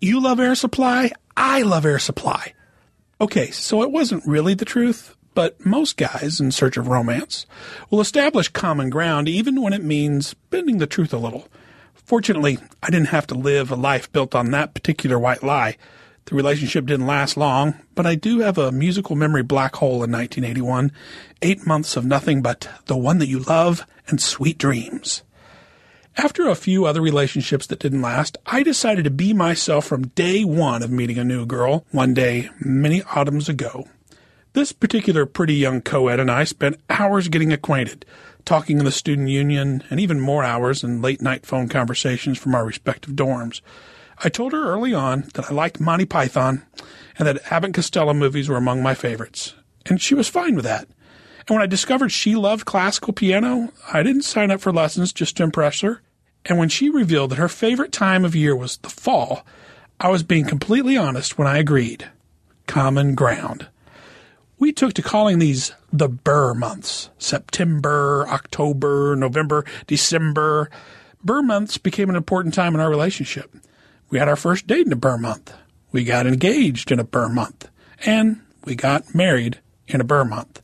You love Air Supply? I love Air Supply. Okay, so it wasn't really the truth, but most guys in search of romance will establish common ground even when it means bending the truth a little. Fortunately, I didn't have to live a life built on that particular white lie. The relationship didn't last long, but I do have a musical memory black hole in 1981. 8 months of nothing but The One That You Love and Sweet Dreams. After a few other relationships that didn't last, I decided to be myself from day one of meeting a new girl one day many autumns ago. This particular pretty young co-ed and I spent hours getting acquainted, talking in the student union, and even more hours in late-night phone conversations from our respective dorms. I told her early on that I liked Monty Python and that Abbott and Costello movies were among my favorites, and she was fine with that. And when I discovered she loved classical piano, I didn't sign up for lessons just to impress her. And when she revealed that her favorite time of year was the fall, I was being completely honest when I agreed. Common ground. We took to calling these the Burr months. September, October, November, December. Burr months became an important time in our relationship. We had our first date in a Burr month. We got engaged in a Burr month. And we got married in a Burr month.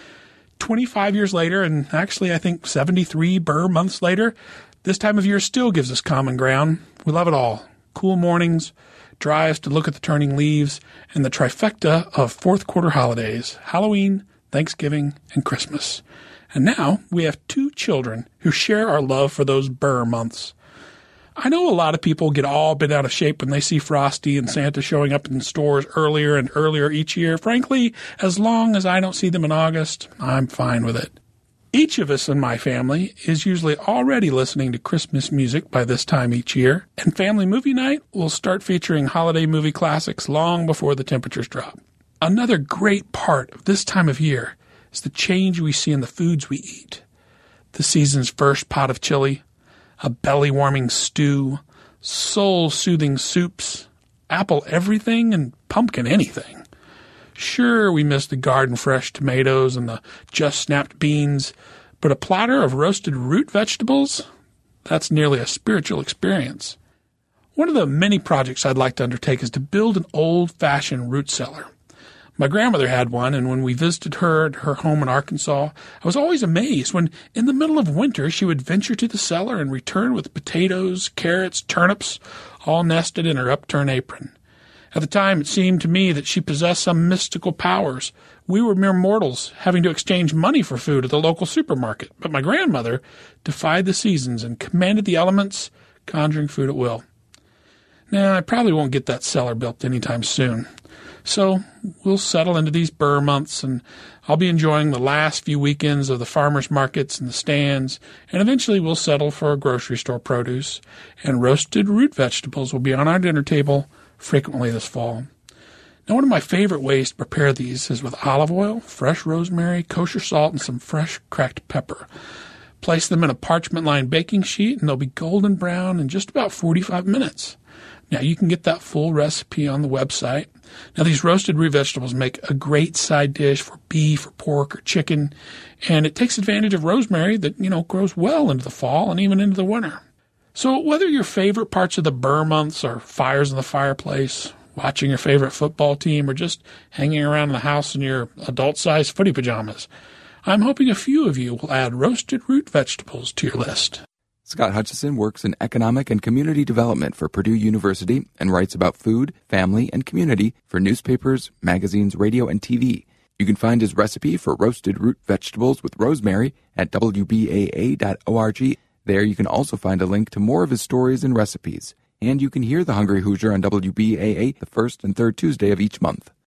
25 years later, and actually I think 73 Burr months later, this time of year still gives us common ground. We love it all. Cool mornings, drives to look at the turning leaves, and the trifecta of fourth quarter holidays, Halloween, Thanksgiving, and Christmas. And now we have 2 children who share our love for those Burr months. I know a lot of people get all bent out of shape when they see Frosty and Santa showing up in stores earlier and earlier each year. Frankly, as long as I don't see them in August, I'm fine with it. Each of us in my family is usually already listening to Christmas music by this time each year, and family movie night will start featuring holiday movie classics long before the temperatures drop. Another great part of this time of year is the change we see in the foods we eat. The season's first pot of chili, a belly-warming stew, soul-soothing soups, apple everything and pumpkin anything. Sure, we miss the garden-fresh tomatoes and the just-snapped beans, but a platter of roasted root vegetables? That's nearly a spiritual experience. One of the many projects I'd like to undertake is to build an old-fashioned root cellar. My grandmother had one, and when we visited her at her home in Arkansas, I was always amazed when, in the middle of winter, she would venture to the cellar and return with potatoes, carrots, turnips, all nested in her upturned apron. At the time, it seemed to me that she possessed some mystical powers. We were mere mortals, having to exchange money for food at the local supermarket, but my grandmother defied the seasons and commanded the elements, conjuring food at will. Now, I probably won't get that cellar built anytime soon. So we'll settle into these Burr months, and I'll be enjoying the last few weekends of the farmers markets and the stands, and eventually we'll settle for grocery store produce, and roasted root vegetables will be on our dinner table frequently this fall. Now, one of my favorite ways to prepare these is with olive oil, fresh rosemary, kosher salt, and some fresh cracked pepper. Place them in a parchment-lined baking sheet, and they'll be golden brown in just about 45 minutes. Now, you can get that full recipe on the website. Now, these roasted root vegetables make a great side dish for beef or pork or chicken, and it takes advantage of rosemary that, grows well into the fall and even into the winter. So whether your favorite parts of the Burr months are fires in the fireplace, watching your favorite football team, or just hanging around the house in your adult-sized footy pajamas, I'm hoping a few of you will add roasted root vegetables to your list. Scott Hutchison works in economic and community development for Purdue University and writes about food, family, and community for newspapers, magazines, radio, and TV. You can find his recipe for roasted root vegetables with rosemary at wbaa.org. There you can also find a link to more of his stories and recipes. And you can hear The Hungry Hoosier on WBAA the first and third Tuesday of each month.